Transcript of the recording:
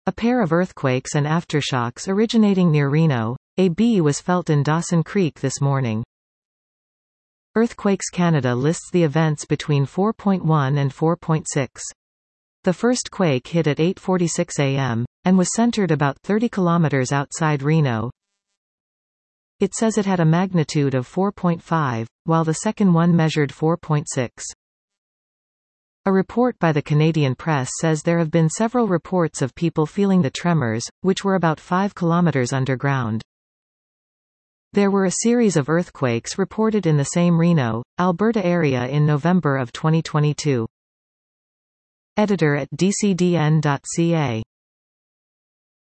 A pair of earthquakes and aftershocks originating near Reno. A B was felt in Dawson Creek this morning. Earthquakes Canada lists the events between 4.1 and 4.6. The first quake hit at 8:46 a.m. and was centered about 30 kilometers outside Reno. It says it had a magnitude of 4.5, while the second one measured 4.6. A report by the Canadian Press says there have been several reports of people feeling the tremors, which were about 5 kilometers underground. There were a series of earthquakes reported in the same Reno, Alberta area in November of 2022. Editor at dcdn.ca